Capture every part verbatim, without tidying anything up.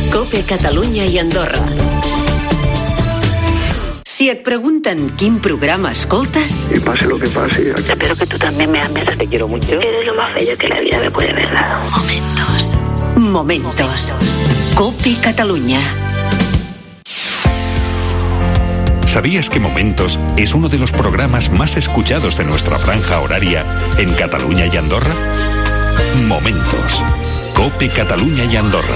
COPE Catalunya i Andorra. Si et pregunten quin programa escoltes... Y pase lo que pase... Aquí... Espero que tú también me ames. Te quiero mucho. Eres lo más bello que la vida me puede haber dado. Momentos. Momentos. COPE Catalunya. ¿Sabías que Momentos es uno de los programas más escuchados de nuestra franja horaria en Cataluña y Andorra? Momentos. COPE Cataluña y Andorra.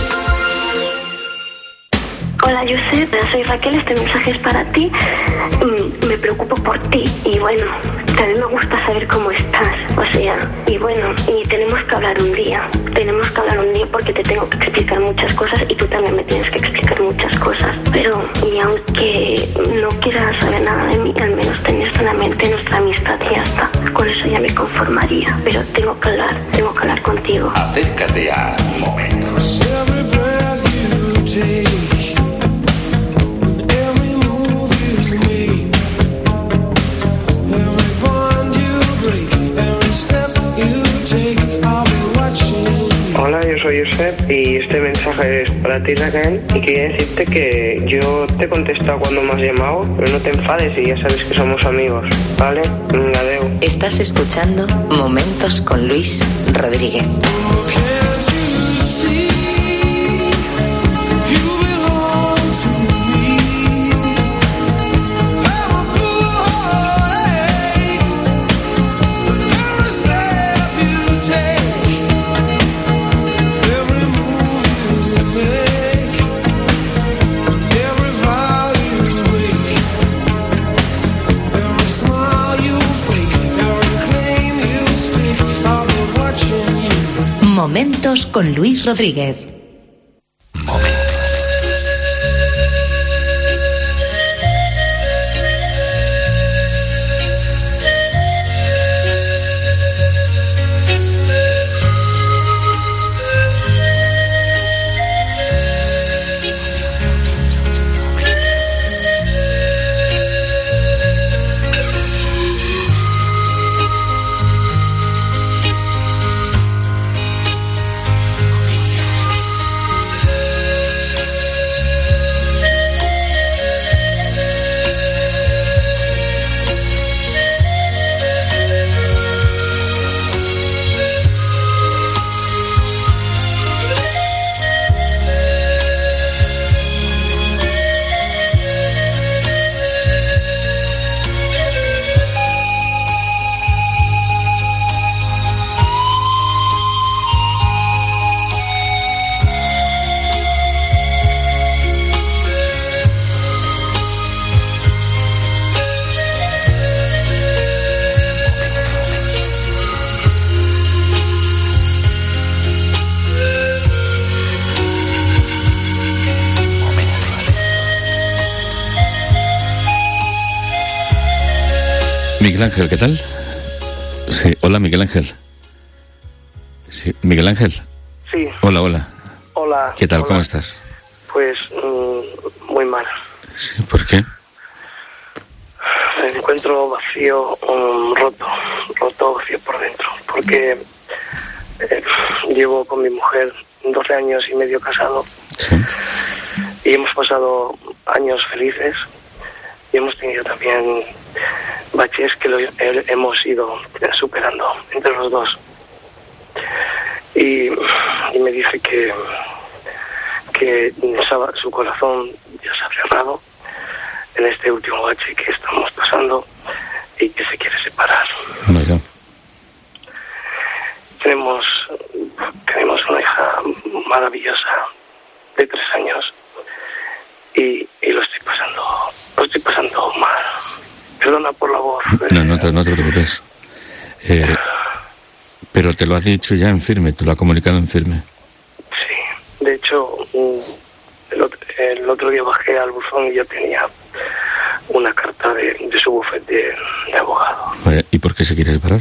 Hola, Josep, soy Raquel, este mensaje es para ti. Me preocupo por ti y bueno, también me gusta saber cómo estás, o sea, y bueno, y tenemos que hablar un día, tenemos que hablar un día porque te tengo que explicar muchas cosas y tú también me tienes que explicar muchas cosas, pero, y aunque no quieras saber nada de mí, al menos tenías en la mente nuestra amistad y ya está, con eso ya me conformaría, pero tengo que hablar, tengo que hablar contigo. Acércate a Momentos. Hola, yo soy Josep y este mensaje es para ti, Raquel, y quería decirte que yo te he contestado cuando me has llamado, pero no te enfades y ya sabes que somos amigos, ¿vale? Adeu. Estás escuchando Momentos con Luis Rodríguez. Momentos con Luis Rodríguez. Miguel Ángel, ¿qué tal? Sí, hola Miguel Ángel. Sí, Miguel Ángel. Sí. Hola, hola. Hola. ¿Qué tal? Hola. ¿Cómo estás? Pues mmm, muy mal. Sí, ¿por qué? Me encuentro vacío, um, roto, roto, vacío por dentro, porque eh, llevo con mi mujer doce años y medio casado. Sí. Y hemos pasado años felices y hemos tenido también baches que lo eh, hemos ido superando entre los dos. Y, y me dice que que su corazón ya se ha cerrado en este último bache que estamos pasando y que se quiere separar. Vaya. Tenemos tenemos una hija maravillosa de tres años y, y lo estoy pasando lo estoy pasando mal. Perdona por la voz. No, no te, no te preocupes. Eh, pero te lo ha dicho ya en firme, te lo ha comunicado en firme. Sí, de hecho, el otro, el otro día bajé al buzón y ya tenía una carta de, de su bufete de, de abogado. Vaya, ¿y por qué se quiere separar?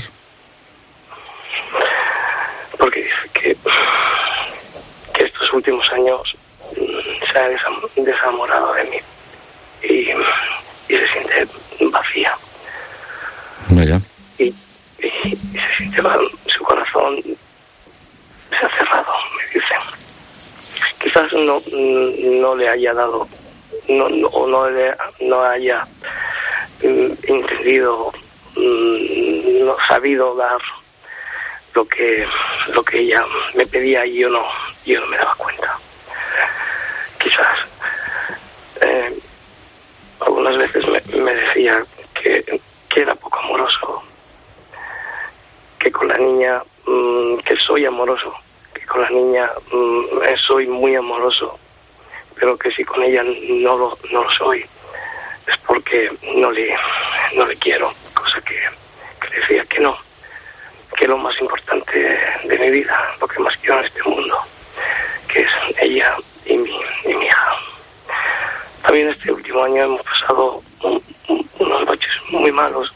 Porque dice que, que estos últimos años se ha desamorado de mí y, y se siente vacía. Vaya. Y, y, y se siente, su corazón se ha cerrado, me dicen. Que quizás no, no le haya dado, no, no, o no, le, no haya mm, entendido, mm, no sabido dar lo que lo que ella me pedía y yo no, yo no me daba cuenta. Quizás eh, algunas veces me, me decía que, que era poco amoroso, que con la niña, mmm, que soy amoroso, que con la niña mmm, soy muy amoroso, pero que si con ella no lo, no lo soy es porque no le, no le quiero, cosa que, que le decía que no, que lo más importante de mi vida, lo que más quiero en este mundo, que es ella y mi, y mi hija. También este último año hemos pasado un, un, unos noches muy malos.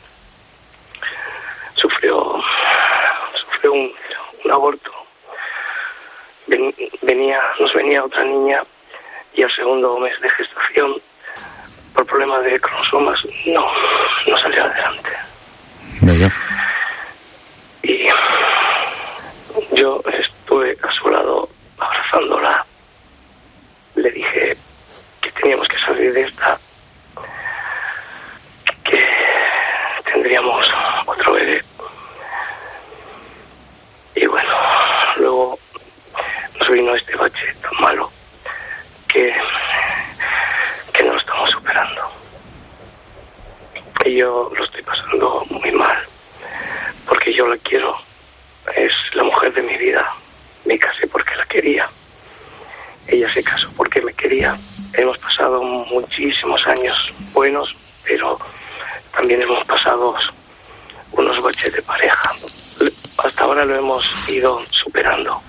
Sufrió, sufrió un, un aborto. Ven, venía, nos venía otra niña y al segundo mes de gestación, por problemas de cromosomas, no, no salió adelante. Vaya. Y yo estuve a su lado abrazándola. Le dije que teníamos que salir de esta, que tendríamos otro bebé. Y bueno, luego nos vino este bache tan malo que, que no lo estamos superando. Y yo lo estoy pasando muy mal, porque yo la quiero, es la mujer de mi vida. Me casé porque la quería, ella se casó porque me quería. Hemos pasado muchísimos años buenos, pero también hemos pasado unos baches de pareja. Hasta ahora lo hemos ido superando,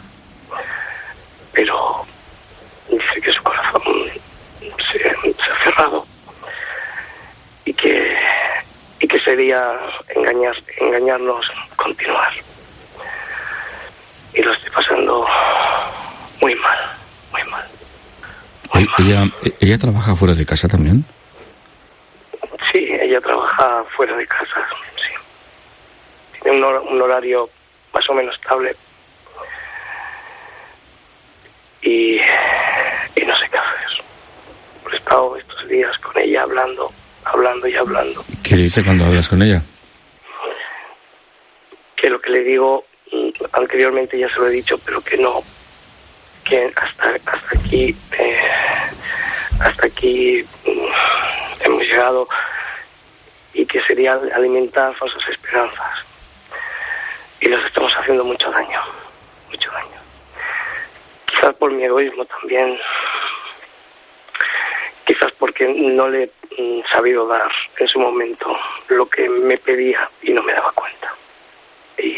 pero dice que su corazón se, se ha cerrado y que y que sería engañar, engañarnos continuar. Y lo estoy pasando muy mal, muy mal. Muy mal. ¿Ella, ¿Ella trabaja fuera de casa también? Sí, ella trabaja fuera de casa, sí. Tiene un, hor- un horario más o menos estable. Y, y no sé qué hacer. He estado estos días con ella hablando, hablando y hablando. ¿Qué le dice cuando hablas con ella? Que lo que le digo, anteriormente ya se lo he dicho, pero que no, que hasta hasta aquí, eh, hasta aquí mm, hemos llegado, y que sería alimentar falsas esperanzas. Y les estamos haciendo mucho daño, mucho daño. Quizás por mi egoísmo también, quizás porque no le he sabido dar en su momento lo que me pedía y no me daba cuenta. Y,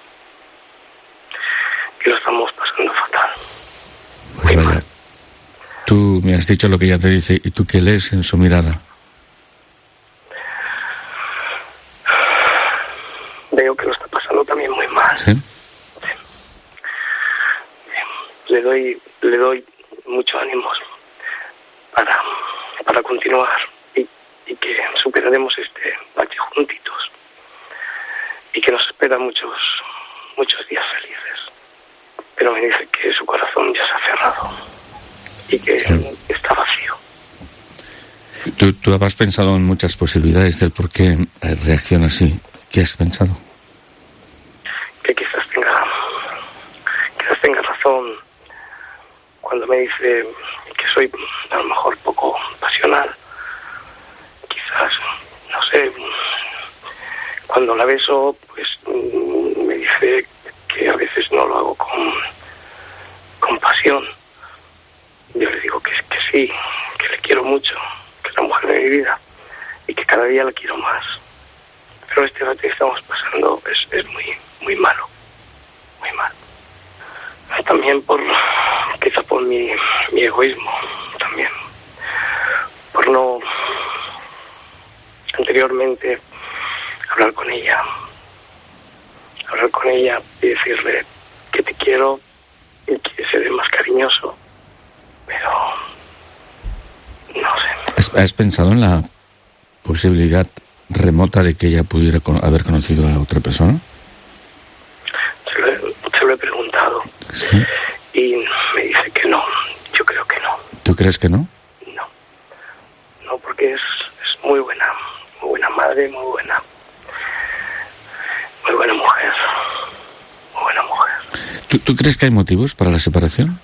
y lo estamos pasando fatal. Muy Vaya. mal. Tú me has dicho lo que ella te dice, ¿y tú qué lees en su mirada? Veo que lo está pasando también muy mal. ¿Sí? Le doy, le doy mucho ánimo para, para continuar y, y que superaremos este bache juntitos y que nos esperan muchos, muchos días felices. Pero me dice que su corazón ya se ha cerrado y que Sí. está vacío. ¿Tú, tú has pensado en muchas posibilidades del por qué eh, reacciona así? ¿Qué has pensado? Que quizás tenga, quizás tenga razón cuando me dice que soy a lo mejor poco pasional. Quizás, no sé, cuando la beso, pues mm, me dice que a veces no lo hago con, con pasión. Yo le digo que, que sí, que le quiero mucho, que es la mujer de mi vida y que cada día la quiero más. Pero este debate que estamos pasando es, es muy, muy malo, muy mal. También por, quizá por mi, mi egoísmo, también. Por no, anteriormente, hablar con ella, hablar con ella y decirle que te quiero y que seré más cariñoso, pero no sé. ¿Has, has pensado en la posibilidad remota de que ella pudiera con- haber conocido a otra persona? Se lo, he- se lo he preguntado Sí. y me dice que no. Yo creo tú crees que no? No. No, porque es, es muy buena, muy buena madre, muy buena, muy buena mujer, muy buena mujer. ¿Tú, tú crees que hay motivos para la separación?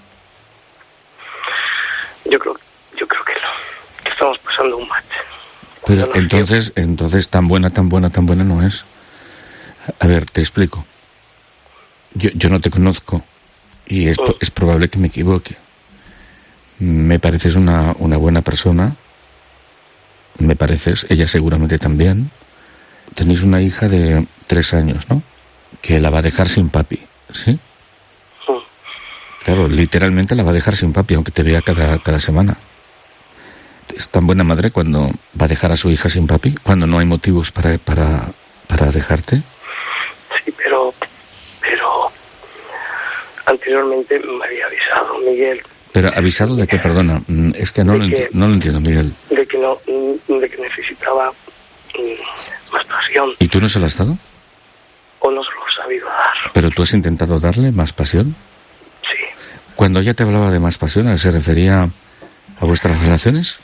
Yo creo, yo creo que no, que estamos pasando un bache. Pero entonces, entonces tan buena, tan buena, tan buena no es. A ver, te explico. Yo, yo no te conozco y es, es probable que me equivoque. Me pareces una, una buena persona. Me pareces, ella seguramente también. Tenéis una hija de tres años, ¿no? Que la va a dejar sin papi, ¿sí? Claro, literalmente la va a dejar sin papi, aunque te vea cada, cada semana. ¿Es tan buena madre cuando va a dejar a su hija sin papi? ¿Cuando no hay motivos para, para, para dejarte? Sí, pero, pero anteriormente me había avisado, Miguel. ¿Pero avisado de qué, perdona? Es que no, lo, que, enti- no lo entiendo, Miguel. De que no, de que necesitaba mm, más pasión. ¿Y tú no se lo has dado? O no se lo he sabido dar. ¿Pero tú has intentado darle más pasión? Sí. Cuando ella te hablaba de más pasión, ¿se refería a vuestras relaciones?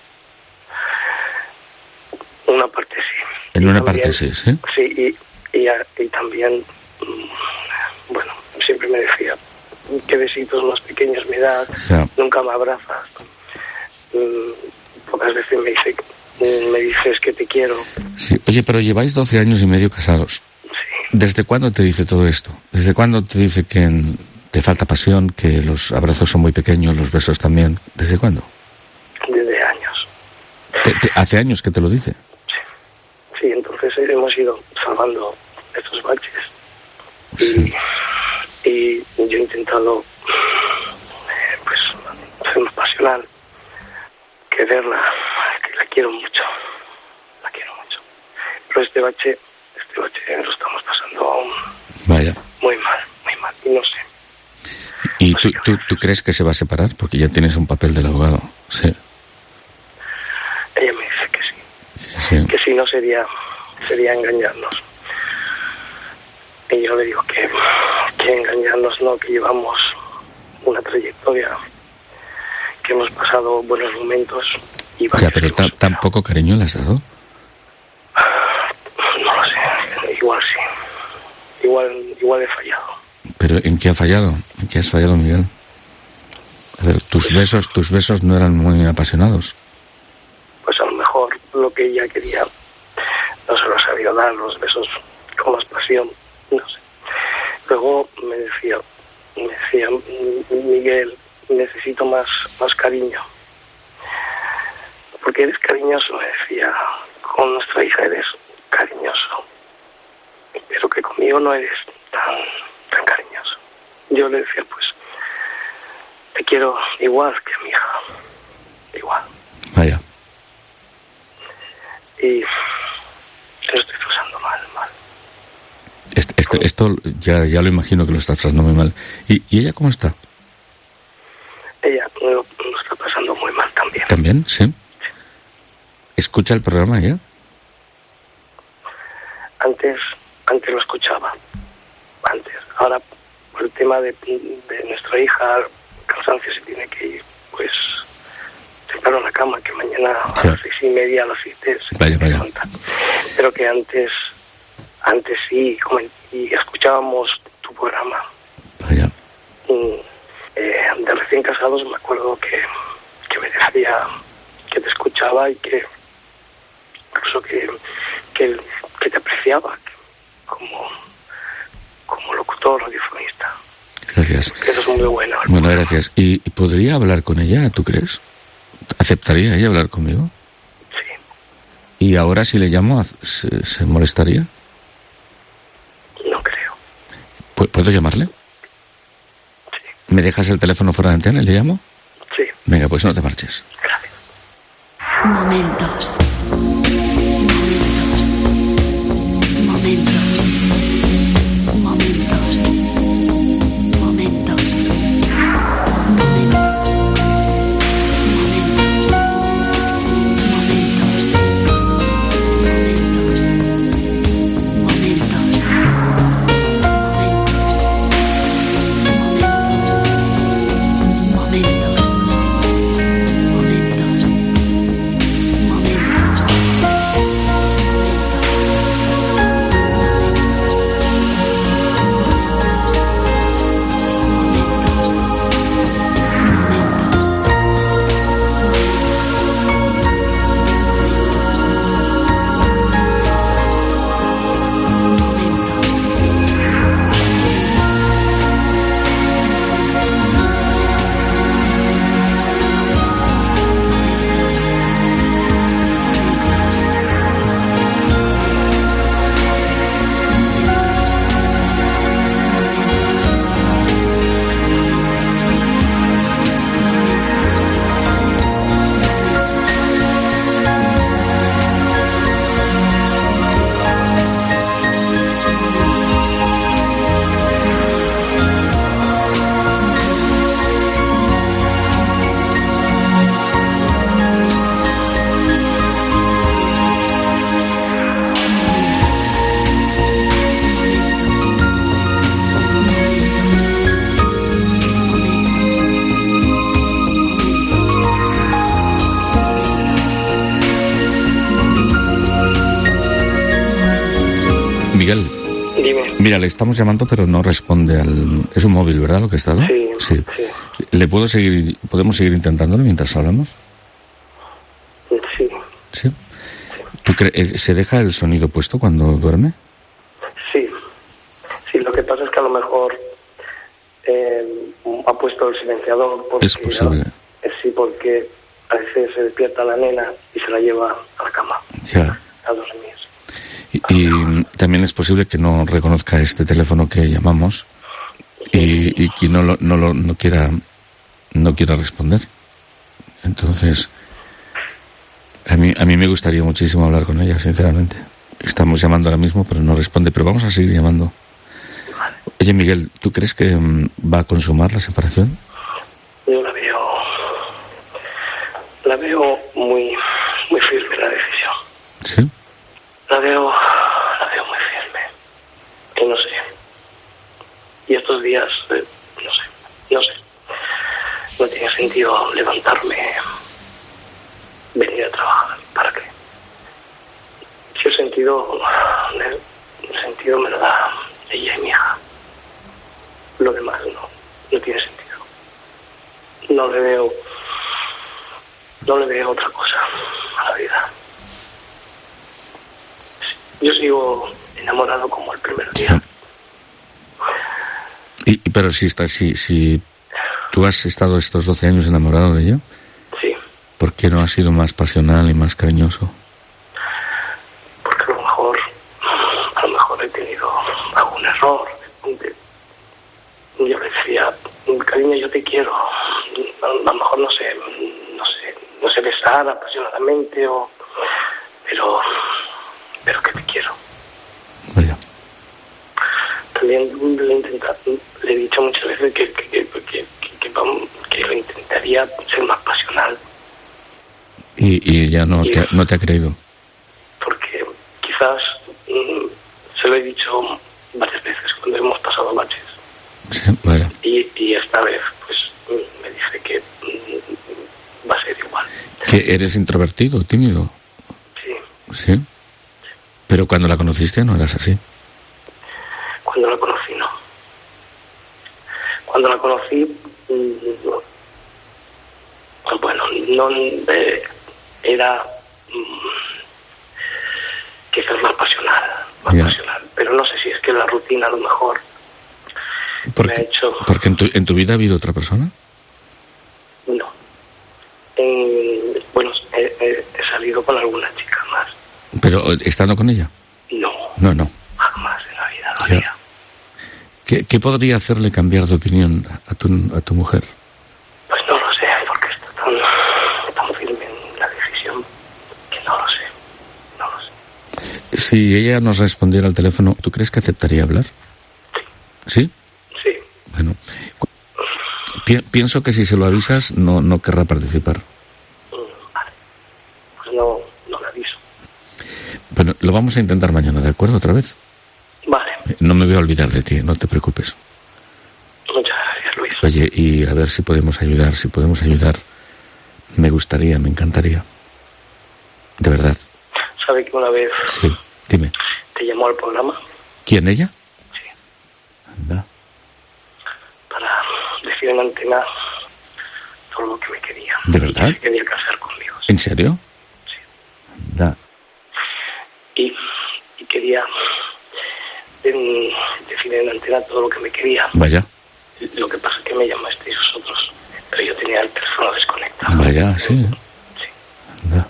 Una parte sí. En y una también, parte sí, ¿sí? Sí, y, y, y también, mmm, bueno, siempre me decía, qué besitos más pequeños me das, ya. Nunca me abrazas. Mm, pocas veces me, dice, me dices que te quiero. Sí. Oye, pero lleváis doce años y medio casados. Sí. ¿Desde cuándo te dice todo esto? ¿Desde cuándo te dice que te falta pasión, que los abrazos son muy pequeños, los besos también? ¿Desde cuándo? Desde años. ¿Te, te, ¿Hace años que te lo dice? Sí, entonces hemos ido salvando estos baches. Sí. Y, y yo he intentado, eh, pues, ser más pasional, quererla, que la quiero mucho, la quiero mucho. Pero este bache, este bache lo estamos pasando Vaya. muy mal, muy mal, y no sé. ¿Y tú, tú, tú crees que se va a separar? Porque ya tienes un papel del abogado, sí. Ella me dice que sí, Sí, sí. que si no sería, sería engañarnos. Y yo le digo que, que engañarnos no, que llevamos una trayectoria, que hemos pasado buenos momentos y Ya, pero ta- tampoco cariño le has dado. No lo sé, igual sí, igual, igual he fallado. ¿Pero en qué ha fallado? ¿En qué has fallado, Miguel? A ver, tus Pues, besos, tus besos no eran muy apasionados. Pues a lo mejor lo que ella quería no se lo ha sabido dar, los besos con más pasión, no sé. Luego me decía, me decía, Miguel, necesito más, más cariño. Porque eres cariñoso, me decía, con nuestra hija eres cariñoso. Pero que conmigo no eres tan, tan cariñoso. Yo le decía, pues, te quiero igual que a mi hija. Igual. Vaya. Y lo estoy pasando mal, mal. Esto, esto, esto ya, ya lo imagino que lo estás pasando muy mal. ¿Y, y ella cómo está? Ella lo, lo está pasando muy mal también. ¿También? ¿Sí? ¿Escucha el programa ella? Antes, antes lo escuchaba. Antes. Ahora, por el tema de, de nuestra hija, cansancio, se tiene que ir, pues, temprano a la cama, que mañana Sí. a las seis y media, a las siete se Vaya, tiene que vaya. levantar. Pero que antes, antes sí, comen- y escuchábamos tu programa. Vaya. Y, eh, de recién casados me acuerdo que, que me decía que te escuchaba y que incluso que, que, que te apreciaba como, como locutor, radiofonista. Gracias. Que eso es muy bueno. Bueno, gracias. ¿Y, y podría hablar con ella, tú crees? ¿Aceptaría ella hablar conmigo? Sí, ¿Y ahora si le llamo, se, se molestaría? no creo. ¿Pu- ¿Puedo llamarle? Sí, ¿Me dejas el teléfono fuera de antena y le llamo? sí, Venga, pues no te marches. gracias. Momentos. Momentos. Momentos. Momentos. Momentos. Momentos. Momentos. Momentos. Momentos. Momentos. Momentos. Mira, le estamos llamando, pero no responde al... Es un móvil, ¿verdad, lo que está dando? Sí, sí. sí. ¿Le puedo seguir, podemos seguir intentándolo mientras hablamos? Sí. ¿Sí? ¿Tú crees, se deja el sonido puesto cuando duerme? Sí. Sí, lo que pasa es que a lo mejor eh, ha puesto el silenciador porque... Es posible. Eh, sí, porque a veces se despierta la nena y se la lleva a la cama. Ya. A dormir. Y, y también es posible que no reconozca este teléfono que llamamos y, y que no lo, no lo no quiera no quiera responder. Entonces, a mí a mí me gustaría muchísimo hablar con ella, sinceramente. Estamos llamando ahora mismo, pero no responde. Pero vamos a seguir llamando. Oye, Miguel, ¿tú crees que um, va a consumar la separación? Yo la veo la veo muy muy firme la decisión. Sí. La veo, la veo muy firme. Y no sé. Y estos días, eh, no sé, no sé. No tiene sentido levantarme, venir a trabajar. ¿Para qué? Si el sentido, el sentido me lo da ella y mi hija. Lo demás no, no tiene sentido. No le veo, no le veo otra cosa a la vida. Yo sigo enamorado como el primer día. Y, y pero si estás, si, si tú has estado estos doce años enamorado de ella, sí. ¿Por qué no has sido más pasional y más cariñoso? Porque a lo mejor, a lo mejor he tenido algún error. Yo le decía, cariño, yo te quiero. A lo mejor no sé, no sé, no sé besar apasionadamente o, pero. pero que te quiero. Vaya. También le, intenta, le he dicho muchas veces que, que, que, que, que, que, que lo intentaría ser más pasional. Y, y ella no, y, te, no te ha creído. Porque quizás mmm, se lo he dicho varias veces cuando hemos pasado baches. Sí, vaya. Y, y esta vez pues me dice que mmm, va a ser igual. ¿Que eres introvertido, tímido? Sí. Sí. Pero cuando la conociste no eras así. Cuando la conocí, no. Cuando la conocí, no. Bueno, no eh, era mm, quizás más pasional, más ya. pasional. Pero no sé si es que la rutina a lo mejor porque, me ha hecho... ¿Porque en tu, en tu vida ha habido otra persona? No. Eh, bueno, he, he, he salido con alguna chica más. ¿Pero estando con ella? No. No, no. Jamás en la vida lo haría. ¿Qué, ¿Qué podría hacerle cambiar de opinión a tu, a tu mujer? Pues no lo sé, porque está tan, tan firme en la decisión que no lo sé. No lo sé. Si ella nos respondiera al teléfono, ¿tú crees que aceptaría hablar? Sí. ¿Sí? Sí. Bueno, pi pienso que si se lo avisas no, no querrá participar. Vale. Pues no, no le aviso. Bueno, lo vamos a intentar mañana, ¿de acuerdo? ¿Otra vez? Vale. No me voy a olvidar de ti, no te preocupes. Muchas gracias, Luis. Oye, y a ver si podemos ayudar, si podemos ayudar. Me gustaría, me encantaría. De verdad. ¿Sabe que una vez Sí, dime. te llamó al programa? ¿Quién, ella? Sí. Anda. Para decir en antena todo lo que me quería. ¿De verdad? Que se quería casar conmigo. Sí. ¿En serio? Sí. Anda. Y, y quería en, decir en antena todo lo que me quería. Vaya. Lo que pasa es que me llamasteis vosotros, pero yo tenía el teléfono desconectado. Vaya, sí. Sí. Anda.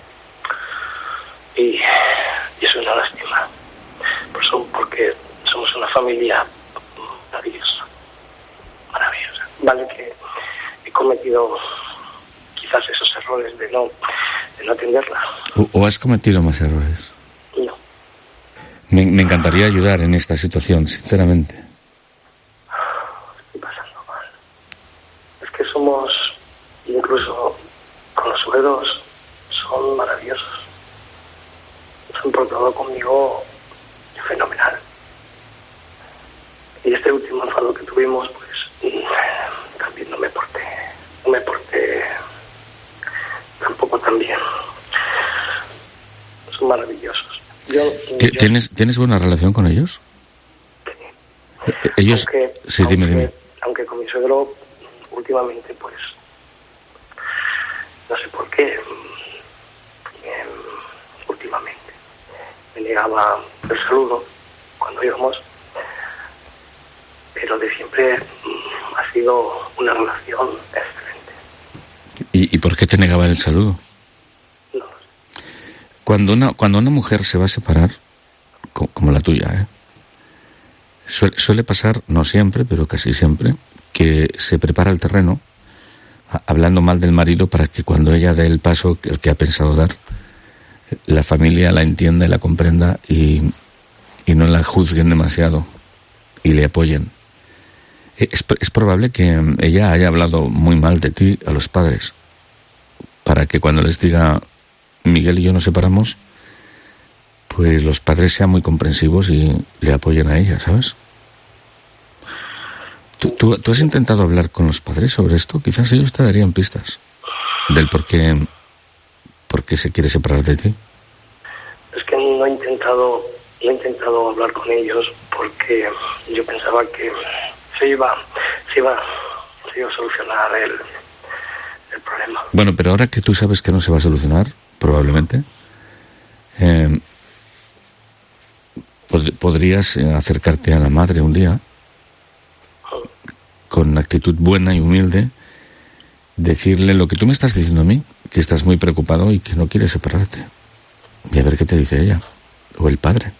Y, y eso es una lástima. Por eso, porque somos una familia maravillosa. Maravillosa. Vale que he cometido quizás esos errores de no, de no atenderla. ¿O, o has cometido más errores? No. Me, me encantaría ayudar en esta situación, sinceramente. Estoy pasando mal. Es que somos, incluso con los suegros, son maravillosos. Se han portado conmigo fenomenal. Y este último enfado que tuvimos, pues también no me porté, no me porté tampoco tan bien. Son maravillosos. Yo, yo, ¿Tienes, ¿Tienes buena relación con ellos? ellos... Aunque, sí, dime, aunque, dime. Aunque con mi suegro, últimamente, pues, no sé por qué, eh, últimamente, me negaba el saludo cuando íbamos, pero de siempre mm, ha sido una relación excelente. ¿Y, ¿Y por qué te negaba el saludo? No. Cuando una, cuando una mujer se va a separar, co- como la tuya, ¿eh? Suele, suele pasar, no siempre, pero casi siempre, que se prepara el terreno a- hablando mal del marido para que cuando ella dé el paso que, que ha pensado dar, la familia la entienda y la comprenda y, y no la juzguen demasiado y le apoyen. Es, es probable que ella haya hablado muy mal de ti a los padres para que cuando les diga Miguel y yo nos separamos, pues los padres sean muy comprensivos y le apoyen a ella, ¿sabes? ¿Tú, tú, tú has intentado hablar con los padres sobre esto? Quizás ellos te darían pistas del por qué, por qué se quiere separar de ti. Es que no he intentado, no he intentado hablar con ellos porque yo pensaba que se iba, se iba, se iba a solucionar el, el problema. Bueno, pero ahora que tú sabes que no se va a solucionar, probablemente, eh, pod- podrías eh, acercarte a la madre un día con actitud buena y humilde, decirle lo que tú me estás diciendo a mí, que estás muy preocupado y que no quieres separarte. Y a ver qué te dice ella, o el padre.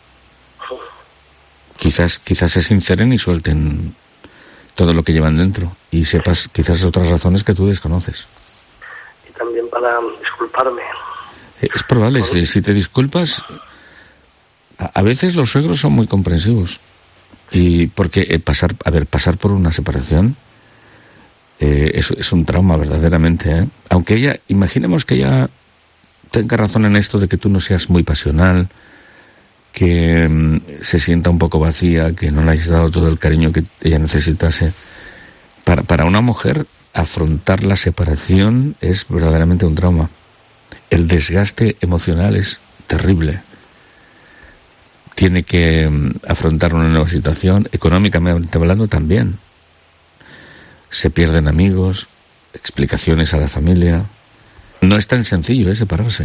Quizás, quizás se sinceren y suelten todo lo que llevan dentro y sepas quizás otras razones que tú desconoces. Y también para disculparme. Es probable, si, si te disculpas, a, a veces los suegros son muy comprensivos. Y porque eh, pasar, a ver, pasar por una separación eh, es, es un trauma verdaderamente, ¿eh? Aunque ella, imaginemos que ella tenga razón en esto de que tú no seas muy pasional, que mm, se sienta un poco vacía, que no le hayas dado todo el cariño que ella necesitase. Para, para una mujer, afrontar la separación es verdaderamente un trauma. El desgaste emocional es terrible. Tiene que mm, afrontar una nueva situación, económicamente hablando también. Se pierden amigos, explicaciones a la familia. No es tan sencillo, ¿eh?, separarse.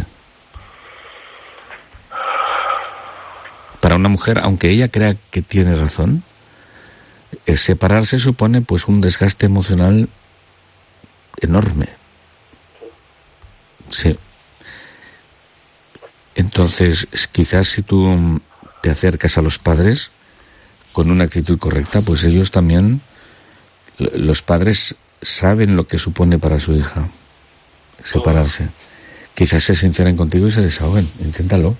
Para una mujer, aunque ella crea que tiene razón, eh, separarse supone pues un desgaste emocional enorme. Sí. Entonces, quizás si tú te acercas a los padres con una actitud correcta, pues ellos también, los padres saben lo que supone para su hija separarse. Quizás se sinceren contigo y se desahoguen. Inténtalo.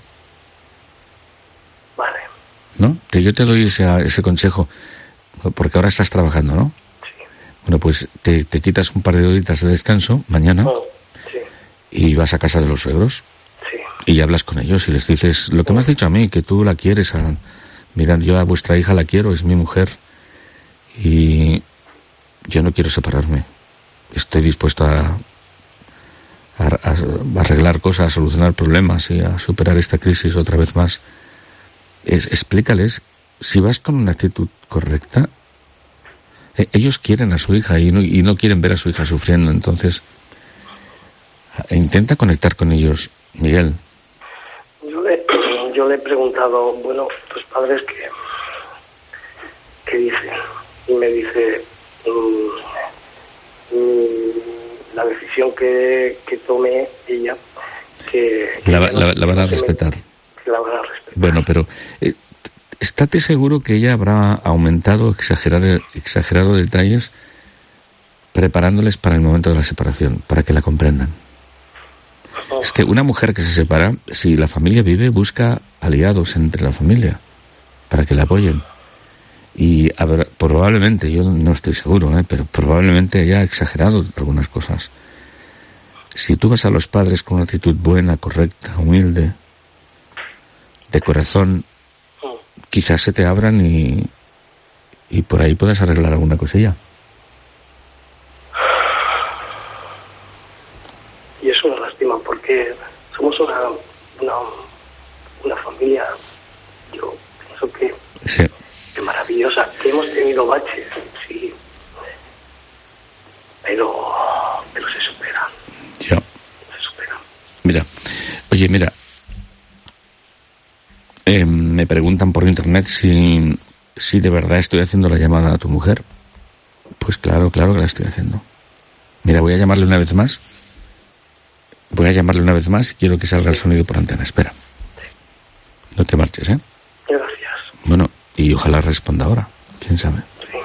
Vale. ¿No? Te, yo te doy ese, ese consejo, porque ahora estás trabajando, ¿no? Sí. Bueno, pues te, te quitas un par de horitas de descanso mañana Oh, sí. y vas a casa de los suegros Sí. y hablas con ellos y les dices lo que me has dicho a mí, que tú la quieres. A, mirad, yo a vuestra hija la quiero, es mi mujer y yo no quiero separarme. Estoy dispuesto a, a, a arreglar cosas, a solucionar problemas y a superar esta crisis otra vez más. Es, explícales, si vas con una actitud correcta, eh, ellos quieren a su hija y no, y no quieren ver a su hija sufriendo. Entonces, intenta conectar con ellos, Miguel. Yo le, yo le he preguntado, bueno, tus padres qué, qué dicen. Y me dice, mmm, mmm, la decisión que, que tome ella, que... que La, no- la, la van a que me- respetar. que la van a respetar. Bueno, pero eh, estate seguro que ella habrá aumentado, exagerado, exagerado detalles preparándoles para el momento de la separación, para que la comprendan. Es que una mujer que se separa, si la familia vive, busca aliados entre la familia para que la apoyen. Y habrá, probablemente, yo no estoy seguro, ¿eh?, pero probablemente haya exagerado algunas cosas. Si tú vas a los padres con una actitud buena, correcta, humilde, de corazón, quizás se te abran y, y por ahí puedas arreglar alguna cosilla. Y es una lástima porque somos una, una, una familia, yo pienso que, Sí. que maravillosa, que hemos tenido baches, sí. Pero, pero se supera. Ya. Se supera. Mira, oye, mira. Eh, me preguntan por internet si, si de verdad estoy haciendo la llamada a tu mujer. Pues claro, claro que la estoy haciendo. Mira, voy a llamarle una vez más. Voy a llamarle una vez más y quiero que salga el sonido por antena. Espera. No te marches, ¿eh? Gracias. Bueno, y ojalá responda ahora. ¿Quién sabe? Sí.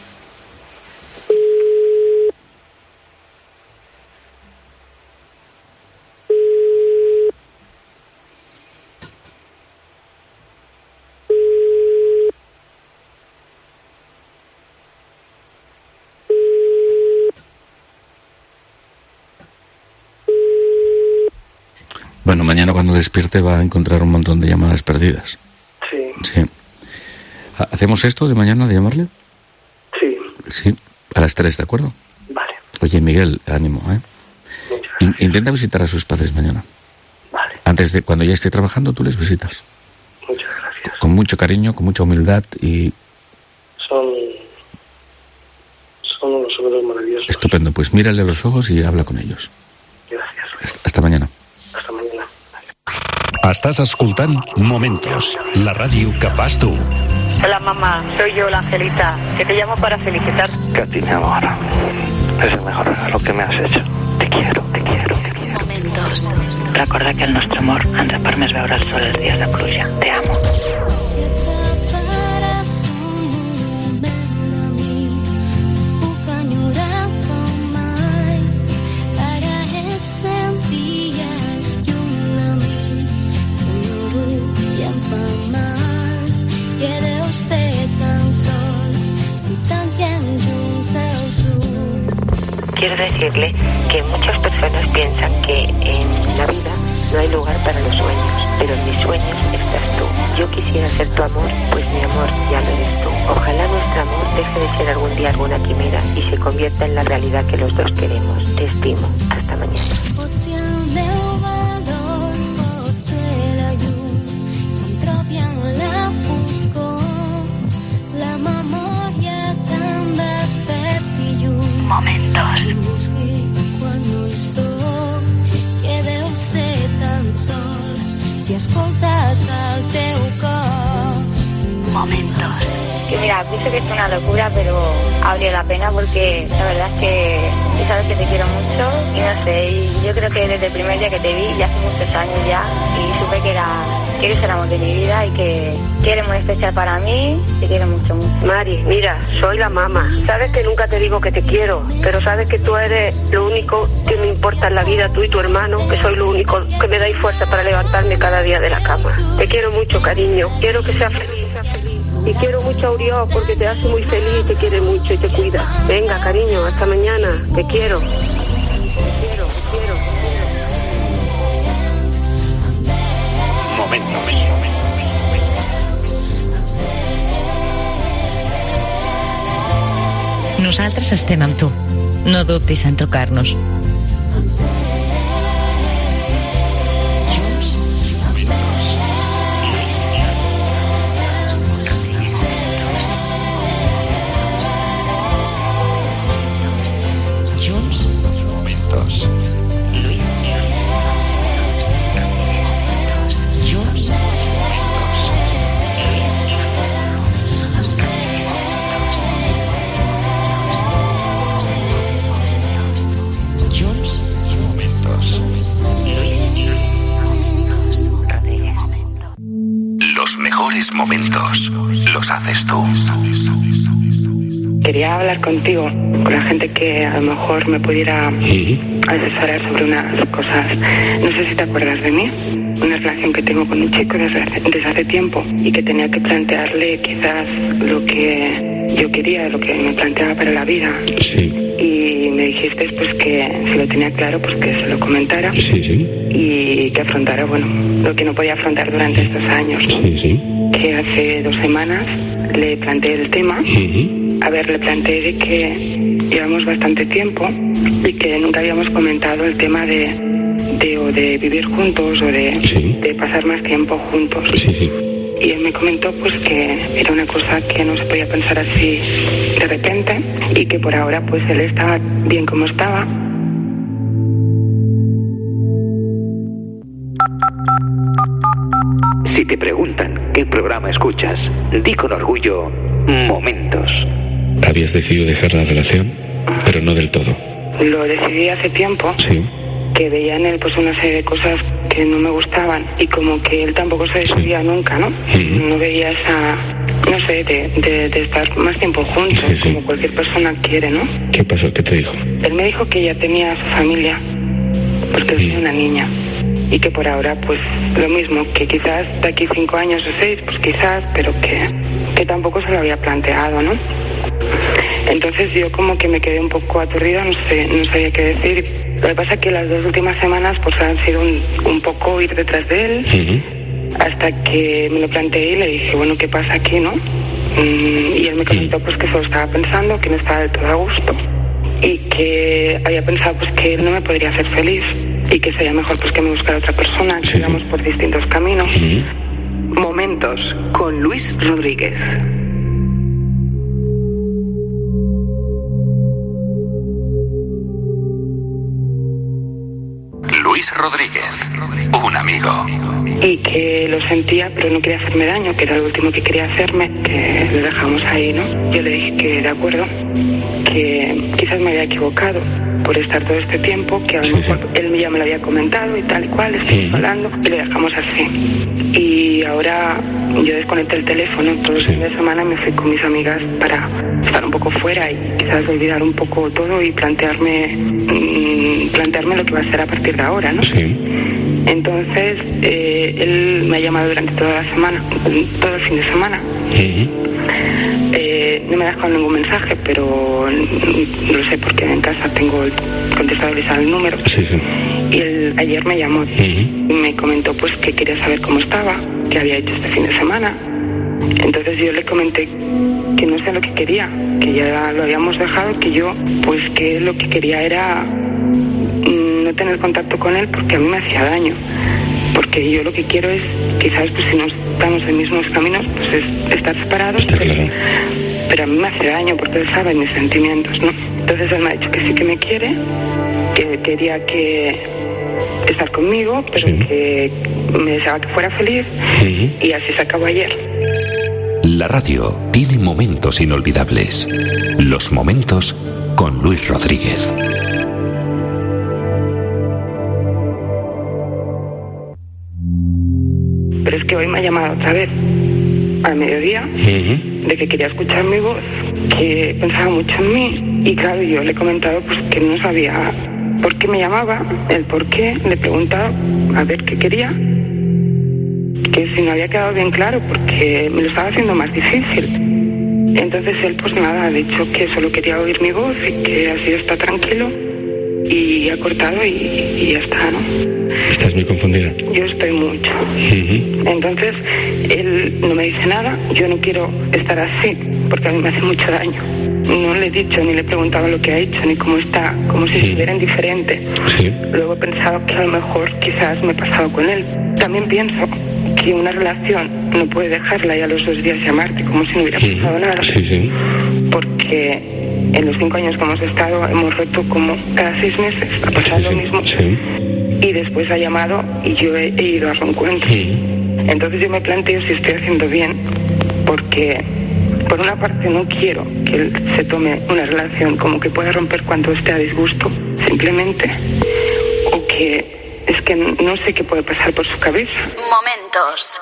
Bueno, mañana cuando despierte va a encontrar un montón de llamadas perdidas. Sí. Sí. ¿Hacemos esto de mañana, de llamarle? Sí. Sí, a las tres, ¿de acuerdo? Vale. Oye, Miguel, ánimo, ¿eh? Muchas In- gracias. intenta visitar a sus padres mañana. Vale. Antes de, cuando ya esté trabajando, tú les visitas. Muchas gracias. Con mucho cariño, con mucha humildad y Son... Son unos hombres maravillosos. estupendo. Pues mírale a los ojos y habla con ellos. Gracias. Hasta, hasta mañana. Hasta mañana. Estàs escoltant Momentos, la ràdio que fas tu. Hola mamá, soy yo la Angelita, que te llamo para felicitarte. Katy, mi amor, es el mejor regalo que me has hecho. Te quiero, te quiero, te quiero. Momentos. Recorda que el nostre amor ens ha permès veure el sol els dies de pluja. Te amo. Si ets pares un moment de mi, puc enyorar com mai. Ara ets cent dies lluny de mi, t'enyoro i em fa mal. Què deus fer tan sol si tanquem junts els ulls? Quiero decirle que muchas personas piensan que en la vida no hay lugar para los sueños, pero en mis sueños estás tú. Yo quisiera ser tu amor, pues mi amor ya lo eres tú. Ojalá nuestro amor deje de ser algún día alguna quimera y se convierta en la realidad que los dos queremos. Te estimo. Hasta mañana. Pot ser el meu valor, pot ser la llum que em trobi en la foscor, la memòria que em desperti lluny. Momentos. Busqui quan no hi soc, que deu ser tan sol si escoltes el teu cos. Momentos. Que mira, pienso que es una locura, pero ha valido la pena porque la verdad es que tú sabes que te quiero mucho y no sé, y yo creo que desde el primer día que te vi, ya hace muchos años ya, y supe que era que eres el amor de mi vida y que, que eres muy especial para mí, te quiero mucho, mucho. Mari, mira, soy la mamá. Sabes que nunca te digo que te quiero, pero sabes que tú eres lo único que me importa en la vida, tú y tu hermano, que soy lo único que me dais fuerza para levantarme cada día de la cama. Te quiero mucho, cariño. Quiero que seas feliz, seas feliz. Y quiero mucho a Uriol porque te hace muy feliz, te quiere mucho y te cuida. Venga, cariño, hasta mañana. Te quiero. Te quiero, te quiero. Momentos. Nosaltres estem amb tu. No dubtis en trucar-nos. Junts. Momentos. Junts. Junts. Momentos. Los mejores momentos los haces tú. Quería hablar contigo, con la gente que a lo mejor me pudiera asesorar sobre unas cosas. No sé si te acuerdas de mí. Una relación que tengo con un chico desde hace, desde hace tiempo y que tenía que plantearle quizás lo que yo quería, lo que me planteaba para la vida. Sí. Y me dijiste pues que si lo tenía claro, pues que se lo comentara. Sí, sí. Y que afrontara, bueno, lo que no podía afrontar durante estos años, ¿no? Sí, sí. Que hace dos semanas le planteé el tema. Uh-huh. A ver, le planteé de que llevamos bastante tiempo y que nunca habíamos comentado el tema de, de, o de vivir juntos o de, Sí. de pasar más tiempo juntos. Sí, sí. Y él me comentó pues que era una cosa que no se podía pensar así de repente y que por ahora pues él estaba bien como estaba. Si te preguntan qué programa escuchas, di con orgullo Momentos. Habías decidido dejar la relación, pero no del todo. Lo decidí hace tiempo. Sí. Que veía en él pues una serie de cosas que no me gustaban y como que él tampoco se decidía sí. nunca, ¿no? Uh-huh. No veía esa, no sé, de, de, de estar más tiempo juntos, sí, sí. como cualquier persona quiere, ¿no? ¿Qué pasó? ¿Qué te dijo? Él me dijo que ya tenía su familia, porque él uh-huh. tiene una niña. Y que por ahora, pues, lo mismo, que quizás de aquí cinco años o seis, pues quizás, pero que, que tampoco se lo había planteado, ¿no? Entonces yo como que me quedé un poco aturdida, no sé, no sabía qué decir. Lo que pasa es que las dos últimas semanas pues han sido un, un poco ir detrás de él, uh-huh. hasta que me lo planteé y le dije, bueno, ¿qué pasa aquí, no? Mm, y él me comentó pues que solo estaba pensando, que no estaba del todo a gusto y que había pensado pues que él no me podría hacer feliz y que sería mejor pues que me buscara otra persona, que sí. íbamos por distintos caminos. Uh-huh. Momentos con Luis Rodríguez. Luis Rodríguez, un amigo. Y que lo sentía, pero no quería hacerme daño, que era lo último que quería hacerme, que lo dejamos ahí, ¿no? Yo le dije que de acuerdo, que quizás me había equivocado por estar todo este tiempo, que a lo sí, mejor sí. él ya me lo había comentado y tal y cual, estuvimos sí. hablando, y lo dejamos así. Y ahora yo desconecté el teléfono todo el sí. fin de semana, me fui con mis amigas para estar un poco fuera y quizás olvidar un poco todo y plantearme mmm, plantearme lo que va a ser a partir de ahora, ¿no? Sí. Entonces, eh, él me ha llamado durante toda la semana, todo el fin de semana. Sí. Eh, no me ha dejado ningún mensaje, pero no lo sé porque en casa tengo el contestador y sale el número. Sí, sí. Y él ayer me llamó uh-huh. y me comentó pues que quería saber cómo estaba, qué había hecho este fin de semana. Entonces yo le comenté que no sé lo que quería, que ya lo habíamos dejado, que yo pues que lo que quería era no tener contacto con él porque a mí me hacía daño. Porque yo lo que quiero es, quizás pues si no estamos en mismos caminos, pues es estar separados. Está pero, claro. pero a mí me hace daño porque él sabe mis sentimientos, ¿no? Entonces él me ha dicho que sí que me quiere, que quería que estar conmigo, pero sí. que me deseaba que fuera feliz sí. y así se acabó ayer. La radio tiene momentos inolvidables. Los momentos con Luis Rodríguez. Pero es que hoy me ha llamado otra vez, al mediodía, uh-huh. de que quería escuchar mi voz, que pensaba mucho en mí. Y claro, yo le he comentado pues que no sabía por qué me llamaba, el por qué. Le he preguntado a ver qué quería, que si no había quedado bien claro, porque me lo estaba haciendo más difícil. Entonces él pues nada, ha dicho que solo quería oír mi voz y que así está tranquilo. Y ha cortado y, y ya está, ¿no? ¿Estás muy confundida? Yo estoy mucho. Uh-huh. Entonces, él no me dice nada, yo no quiero estar así, porque a mí me hace mucho daño. No le he dicho, ni le he preguntado lo que ha hecho, ni cómo está, como si estuviera indiferente. Sí. Luego he pensado que a lo mejor quizás me he pasado con él. También pienso que una relación no puede dejarla y a los dos días llamarte como si no hubiera pasado nada. Sí, sí. Porque en los cinco años que hemos estado hemos roto como cada seis meses, ha pasado sí, sí, lo mismo. Sí. Y después ha llamado y yo he, he ido a su encuentro. Sí. Entonces yo me planteo si estoy haciendo bien, porque por una parte no quiero que él se tome una relación como que pueda romper cuando esté a disgusto, simplemente, o que es que no sé qué puede pasar por su cabeza. Momentos.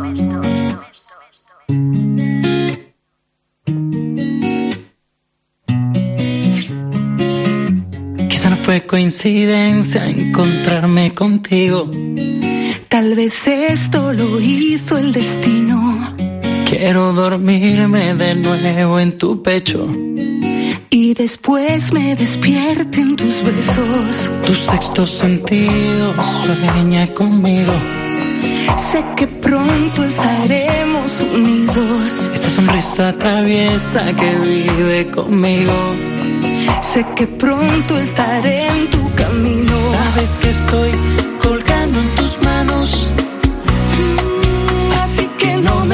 Quizá no fue coincidencia encontrarme contigo. Tal vez esto lo hizo el destino. Quiero dormirme de nuevo en tu pecho y después me despierte en tus besos. Tu sexto sentido sueña conmigo. Sé que pronto estaremos unidos. Esa sonrisa traviesa que vive conmigo. Sé que pronto estaré en tu camino. Sabes que estoy colgando en tus manos, así que no me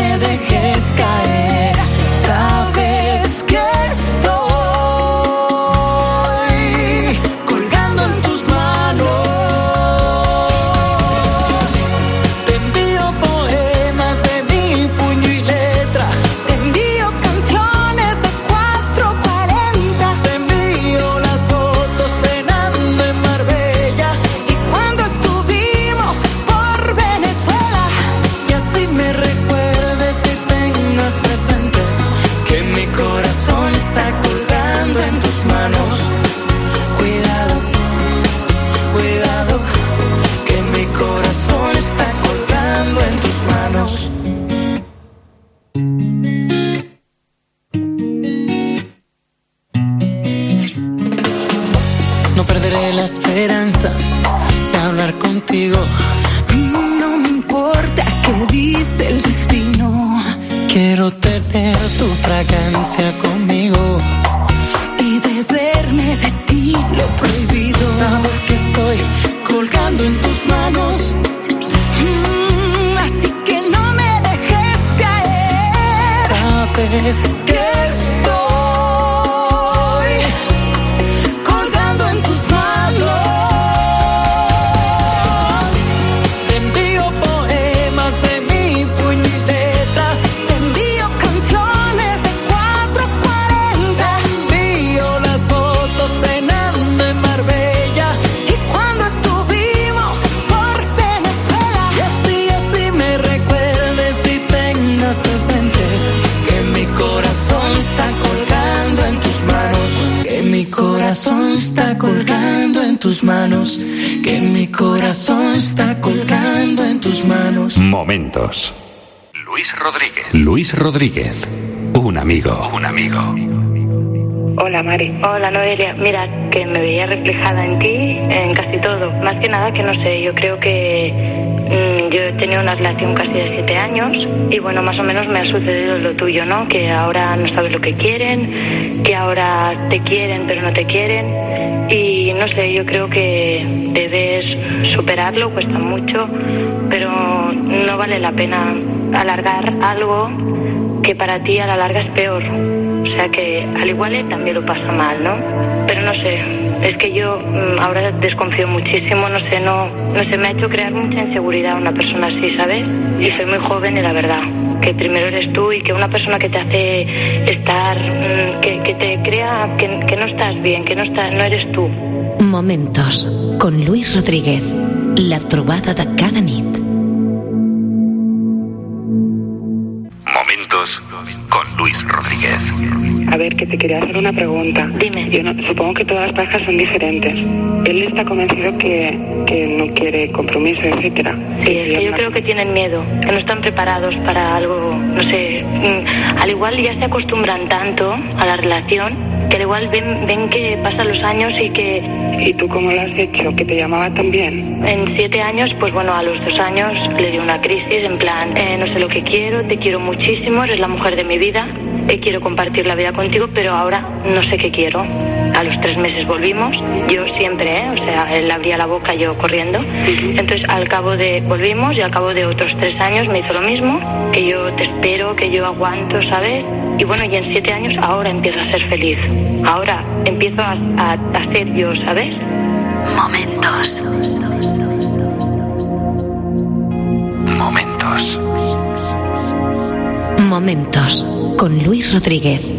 la esperanza de hablar contigo. No me importa qué dice el destino. Quiero tener tu fragancia conmigo y beberme de ti lo prohibido. Sabes que estoy colgando en tus manos, mm, así que no me dejes caer. Sabes que estoy colgando en tus manos. Te envío poemas de mi puño y letra, te envío canciones de cuatro cuarenta, te envío las fotos cenando en Marbella y cuando estuvimos por Venezuela. Y así, así me recuerdes y tengas presente que mi corazón está colgando en tus manos, que mi corazón está colgando en tus manos, que mi corazón está colgando en tus manos. Momentos. Luis Rodríguez. Luis Rodríguez. Un amigo. Un amigo. Hola Mari. Hola Noelia. Mira, que me veía reflejada en ti, en casi todo. Más que nada que no sé, yo creo que mmm, yo he tenido una relación casi de siete años y bueno, más o menos me ha sucedido lo tuyo, ¿no? Que ahora no sabes lo que quieren, que ahora te quieren pero no te quieren y no sé, yo creo que debes superarlo, cuesta mucho, pero no vale la pena alargar algo que para ti a la larga es peor. O sea que al igual él también lo pasa mal, ¿no? Pero no sé, es que yo mmm, ahora desconfío muchísimo, no sé, no, no sé, me ha hecho crear mucha inseguridad una persona así, ¿sabes? Y soy muy joven y la verdad, que primero eres tú y que una persona que te hace estar, mmm, que, que te crea que, que no estás bien, que no, estás, no eres tú. Momentos con Luis Rodríguez, la trobada de cada nit. Momentos con Luis Rodríguez. A ver, que te quería hacer una pregunta. Dime. Yo no, supongo que todas las parejas son diferentes. Él está convencido que, que no quiere compromiso, etcétera. Sí, es que yo creo que tienen miedo, que no están preparados para algo, no sé, al igual ya se acostumbran tanto a la relación que al igual ven, ven que pasan los años y que... ¿Y tú cómo lo has hecho? ¿Que te llamaba también? En siete años, pues bueno, a los dos años le dio una crisis, en plan, eh, no sé lo que quiero, te quiero muchísimo, eres la mujer de mi vida, eh, quiero compartir la vida contigo, pero ahora no sé qué quiero. A los tres meses volvimos, yo siempre, ¿eh? O sea, él abría la boca, yo corriendo. Entonces, al cabo de... volvimos y al cabo de otros tres años me hizo lo mismo, que yo te espero, que yo aguanto, ¿sabes? Y bueno, y en siete años ahora empiezo a ser feliz. Ahora empiezo a, a, a ser yo, ¿sabes? Momentos. Momentos. Momentos con Luis Rodríguez.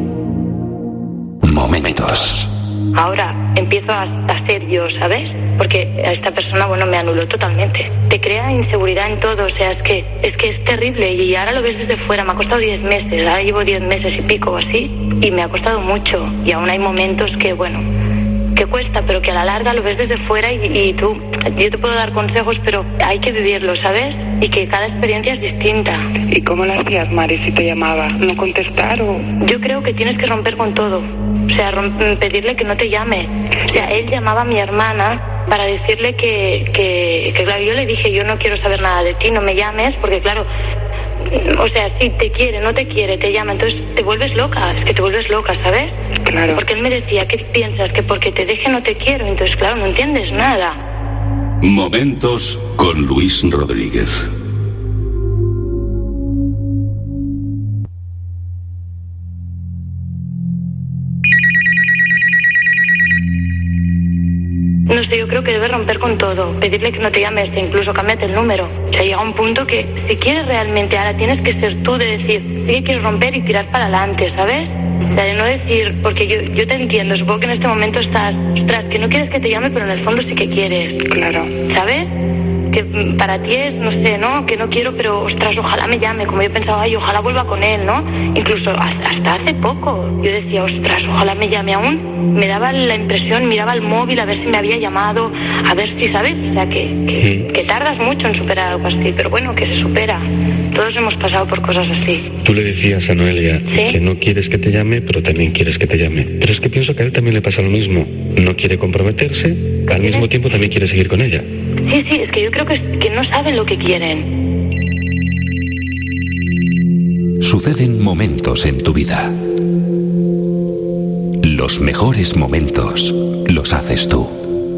Momentos. Ahora empiezo a, a ser yo, ¿sabes? Porque a esta persona, bueno, me anuló totalmente. Te crea inseguridad en todo, o sea, es que es que es terrible y ahora lo ves desde fuera. Me ha costado diez meses, ahora llevo diez meses y pico o así y me ha costado mucho y aún hay momentos que, bueno, que cuesta, pero que a la larga lo ves desde fuera y, y tú, yo te puedo dar consejos, pero hay que vivirlo, ¿sabes? Y que cada experiencia es distinta. ¿Y cómo lo hacías, Mari, si te llamaba? ¿No contestar o...? Yo creo que tienes que romper con todo. O sea, pedirle que no te llame. O sea, él llamaba a mi hermana para decirle que, que, que, claro, yo le dije, yo no quiero saber nada de ti, no me llames, porque claro, o sea, si te quiere, no te quiere, te llama, entonces te vuelves loca, es que te vuelves loca, ¿sabes? Claro. Porque él me decía, ¿qué piensas? Que porque te deje no te quiero, entonces claro, no entiendes nada. Momentos con Luis Rodríguez. No sé, yo creo que debes romper con todo, pedirle que no te llames, e incluso cámbiate el número. O sea, llega un punto que si quieres realmente, ahora tienes que ser tú de decir, sí que quieres romper y tirar para adelante, ¿sabes? O sea, de no decir, porque yo, yo te entiendo, supongo que en este momento estás, ostras, que no quieres que te llame, pero en el fondo sí que quieres. Claro. ¿Sabes? Que para ti es, no sé, ¿no? Que no quiero, pero ostras, ojalá me llame, como yo pensaba, ay, ojalá vuelva con él, ¿no? Incluso hasta hace poco yo decía, ostras, ojalá me llame aún. Me daba la impresión, miraba el móvil a ver si me había llamado, a ver si, ¿sabes? O sea, que, que, mm. que tardas mucho en superar algo así, pero bueno, que se supera. Todos hemos pasado por cosas así. Tú le decías a Noelia, ¿sí?, que no quieres que te llame, pero también quieres que te llame. Pero es que pienso que a él también le pasa lo mismo. no quiere comprometerse, al mismo tiempo también quiere seguir con ella. Sí, sí, es que yo creo que, que no saben lo que quieren. Suceden momentos en tu vida. Los mejores momentos los haces tú.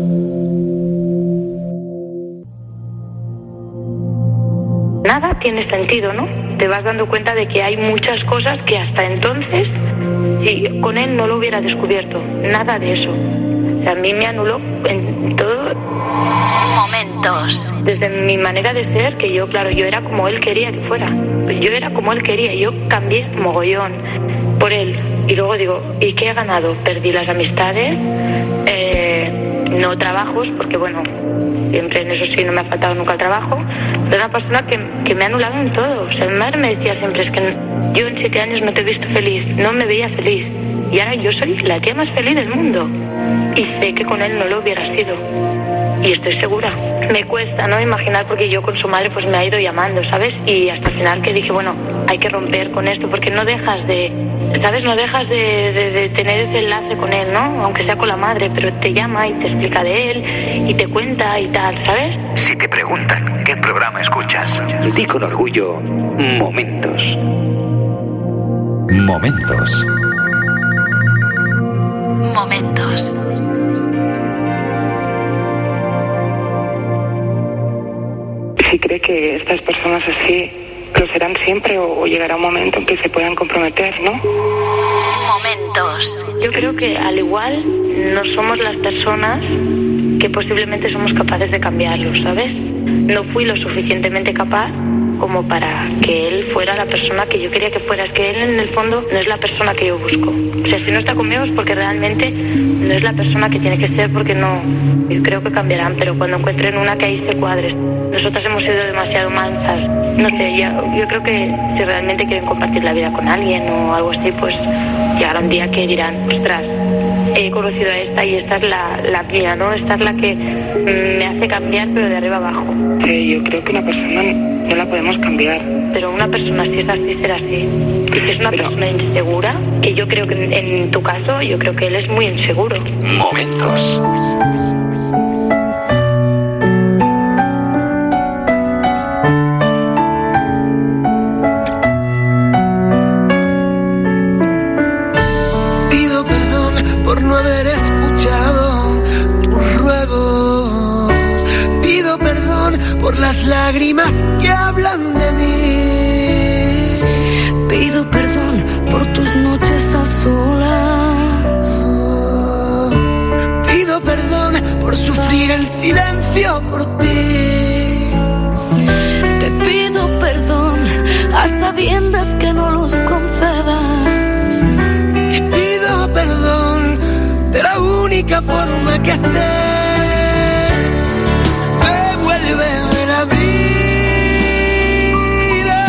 Nada tiene sentido, ¿no? Te vas dando cuenta de que hay muchas cosas que hasta entonces, si con él no lo hubiera descubierto, nada de eso. O sea, a mí me anuló en todo. Momentos. Desde mi manera de ser, que yo, claro, yo era como él quería que fuera. Yo era como él quería, yo cambié mogollón por él. Y luego digo, ¿y qué he ganado? Perdí las amistades, eh, no trabajos, porque bueno, siempre en eso sí no me ha faltado nunca el trabajo. Soy una persona que, que me ha anulado en todo. O sea, mi madre me decía siempre, es que yo en siete años no te he visto feliz, no me veía feliz. Y ahora yo soy la tía más feliz del mundo. Y sé que con él no lo hubiera sido. Y estoy segura. Me cuesta, ¿no? Imaginar, porque yo con su madre pues me ha ido llamando, ¿sabes? Y hasta el final que dije, bueno, hay que romper con esto, porque no dejas de, ¿sabes? No dejas de, de, de tener ese enlace con él, ¿no? Aunque sea con la madre, pero te llama y te explica de él y te cuenta y tal, ¿sabes? Si te preguntan qué programa escuchas, di con orgullo Momentos. Momentos. Momentos. Si cree que estas personas así lo serán siempre o, o llegará un momento en que se puedan comprometer, ¿no? Momentos. Yo creo que al igual no somos las personas que posiblemente somos capaces de cambiarlo, ¿sabes? No fui lo suficientemente capaz como para que él fuera la persona que yo quería que fuera. Es que él en el fondo no es la persona que yo busco. O sea, si no está conmigo es porque realmente no es la persona que tiene que ser, porque no, yo creo que cambiarán, pero cuando encuentren una que ahí se cuadre. Nosotras hemos sido demasiado mansas. No sé, ya, yo creo que si realmente quieren compartir la vida con alguien o algo así, pues llegará un día que dirán, ostras, he conocido a esta y esta es la, la mía, ¿no? Esta es la que mm, me hace cambiar, pero de arriba abajo. Sí, yo creo que una persona no la podemos cambiar. Pero una persona si es así, será así. Y si es una pero... persona insegura, que yo creo que en, en tu caso, yo creo que él es muy inseguro. Momentos. Por no haber escuchado tus ruegos, pido perdón por las lágrimas que hablan de mí. Pido perdón por tus noches a solas. Pido perdón por sufrir el silencio por ti. Te pido perdón a sabiendas que no los concedas. Te pido perdón de la única forma que sé. Devuélveme la vida,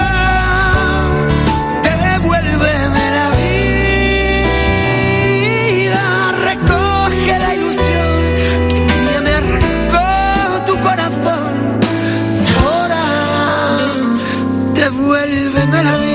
devuélveme la vida, recoge la ilusión que un día me arrancó tu corazón. Ahora devuélveme la vida.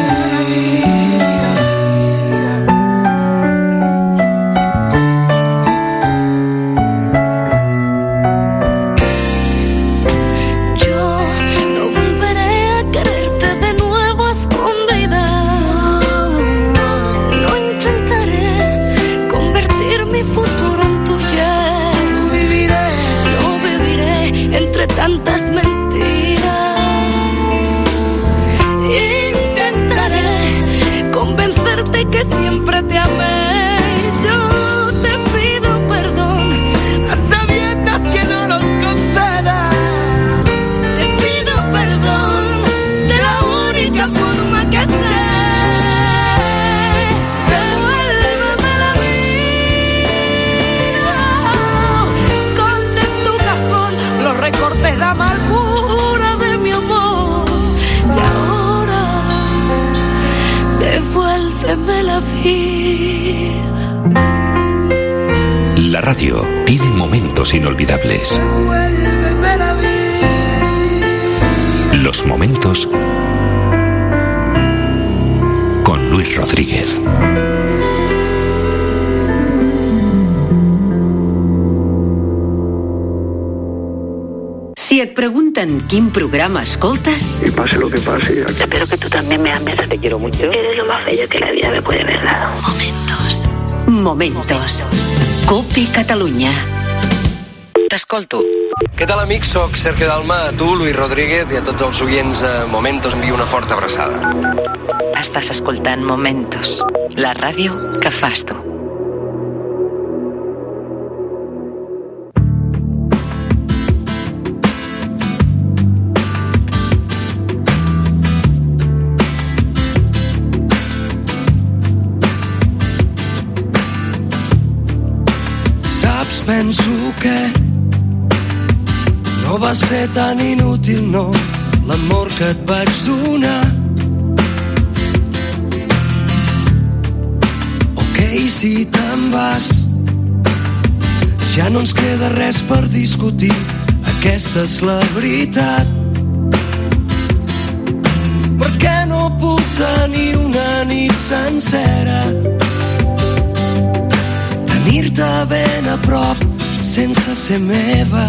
Tantas mentiras, intentaré convencerte que siempre te amé. Yo te pido perdón a sabiendas que no los concedas. Te pido perdón de la única forma que sé. Devuélveme la vida, esconde en tu cajón los recortes de amargura de mi amor. Y ahora devuélveme la vida. La radio tiene momentos inolvidables. Devuélveme la vida. Los momentos con Luis Rodríguez. Si et pregunten quin programa escoltes... Y pase lo que pase... Espero que tú también me ames. Te quiero mucho. Eres lo más bello que la vida me puede haber dado. Momentos. Momentos. COPE Catalunya. T'escolto. Què tal, amics? Soc Sergio Dalma, a tu, Luis Rodríguez, i a tots els oients a Momentos envio una forta abraçada. Estàs escoltant Momentos, la ràdio que fas tu. Saps, penso que no va ser tan inútil, no, l'amor que et vaig donar. Ok, si te'n vas, ja no ens queda res per discutir, aquesta és la veritat. Per què no puc tenir una nit sencera, tenir-te ben a prop sense ser meva?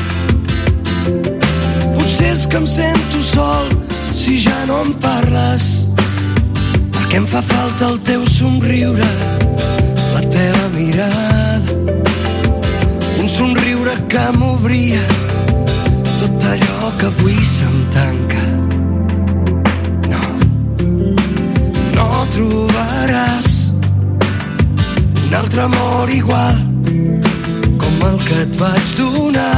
Potser és que em sento sol si ja no em parles, perquè em fa falta el teu somriure, la teva mirada, un somriure que m'obria tot allò que avui se'm tanca. No, no trobaràs un altre amor igual com el que et vaig donar.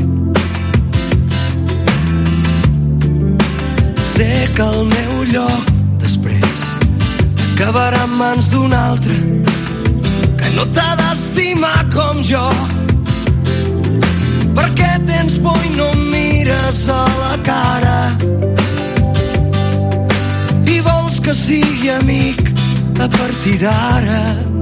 Sé que el meu lloc després acabarà en mans d'un altre que no t'ha d'estimar com jo. Per què tens por i no em mires a la cara i vols que sigui amic a partir d'ara?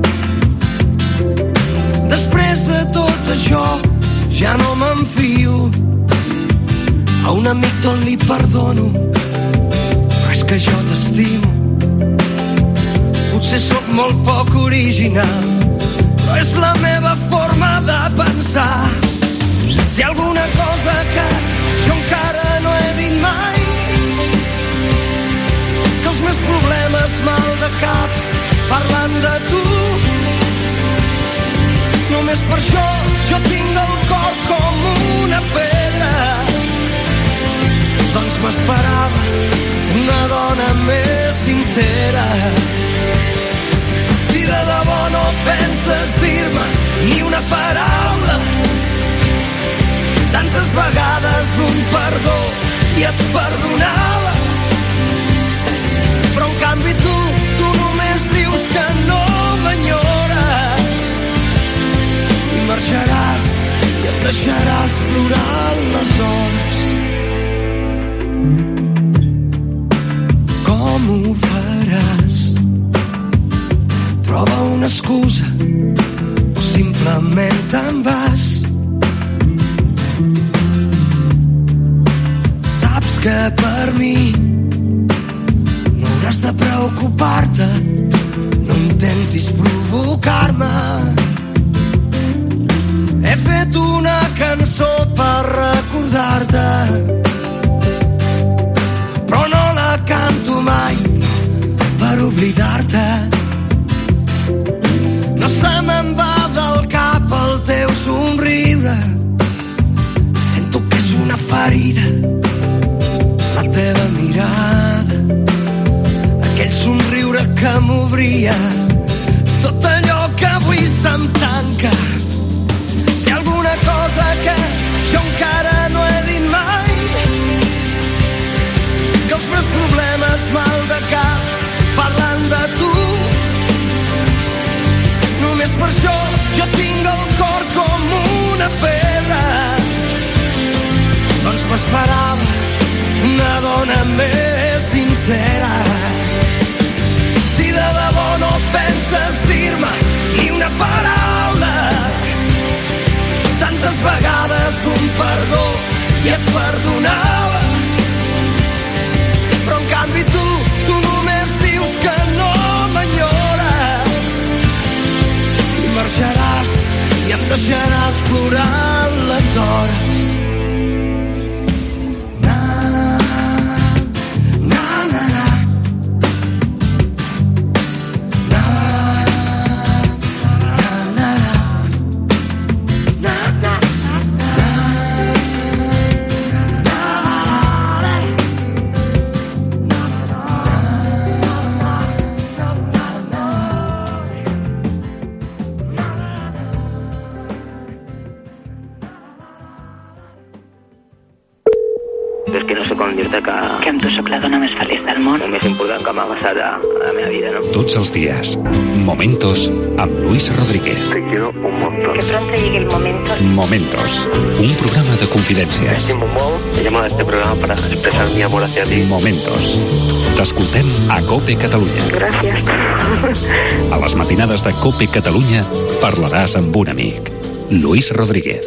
Després de tot això ja no m'enfio, a un amic tot li perdono, és que jo t'estimo. Potser sóc molt poc original, però és la meva forma de pensar. Si alguna cosa que jo encara no he dit mai, que els meus problemes mal de caps parlant de tu, només per això jo tinc el cor com una pedra. Doncs m'esperava una dona més sincera. Si de debò no penses dir-me ni una paraula, tantes vegades un perdó i et perdonava, però en canvi tu, tu només dius que no m'enyores i marxaràs i em deixaràs plorant les hores. Com ho faràs? Troba una excusa o simplement te'n vas. Saps que per mi no hauràs de preocupar-te, no intentis provocar-me. He fet una cançó per recordar-te, però no la canto mai per oblidar-te. No se me'n va del cap el teu somriure, sento que és una ferida la teva mirada, aquell somriure que m'obria tot allò que avui se'm tanca. Si alguna cosa que jo encara no he dit mai, que els meus problemes mal de caps parlant de tu, només per això jo tinc el cor com una pedra. Doncs m'esperava una dona més sincera. Si de debò no penses dir-me ni una paraula, tantes vegades un perdó i et perdonava, però en canvi tu, tu només dius que no m'enyores i marxaràs i em deixaràs plorant les hores. però és que no sóc un llibre que... Que amb tu sóc la dona més feliç del món. El més important que m'ha passat a, a la meva vida, ¿no? Tots els dies, Momentos amb Luis Rodríguez. Te quiero un montón. Que pronto llegue el momento. Momentos, un programa de confidencias. Estimo molt. He llamado a este programa para expresar mi amor hacia ti. Momentos. T'escoltem a COPE Catalunya. Gràcies. A les matinades de COPE Catalunya parlaràs amb un amic, Luis Rodríguez.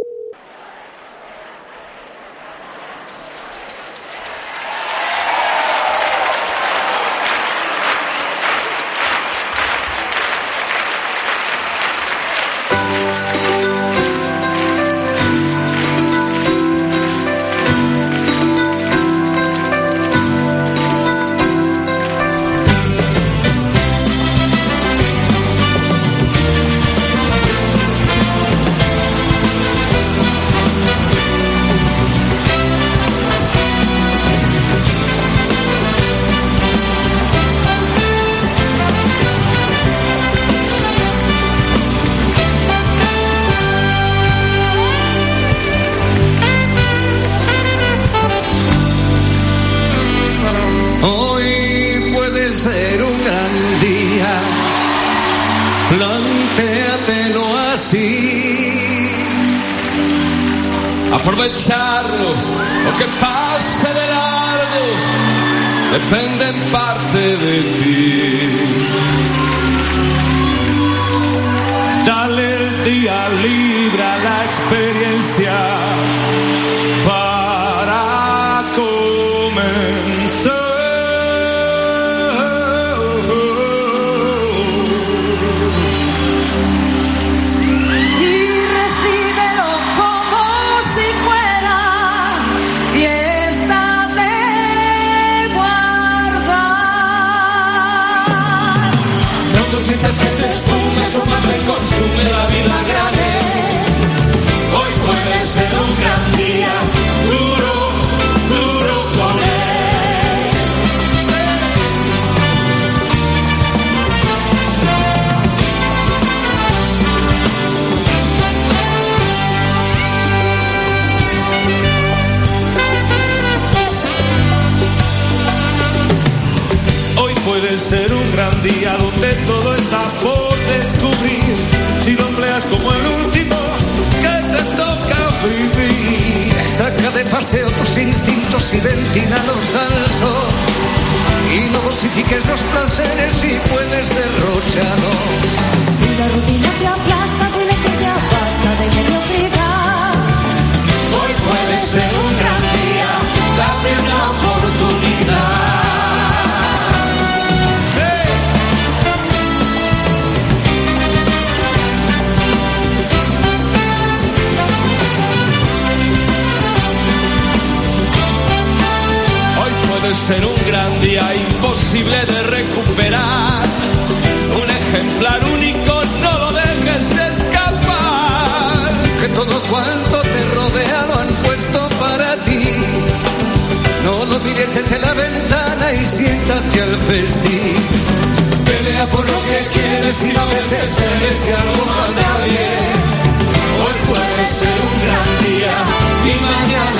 Aprovecharlo, lo que pase de largo, depende en parte de ti. Dale el día libre a la experiencia para comenzar. Sientes que se esfume, su madre consume la vida grande. Hoy puede ser un gran día, duro, duro con él. Hoy puede ser un gran día donde todo está por descubrir. Si lo empleas como el último que te toca vivir. Saca de paseo tus instintos y ventínalos al sol. Y no dosifiques los placeres si puedes derrocharlos. Si la rutina te aplasta, dile que ya basta de mediocridad. Hoy puede ser un gran día, date una oportunidad. Puede ser un gran día imposible de recuperar. Un ejemplar único, no lo dejes escapar. Que todo cuanto te rodea lo han puesto para ti. No lo mires desde la ventana y siéntate al festín. Pelea por lo que quieres y no desesperes si algo va a nadie. Hoy puede ser un gran día y mañana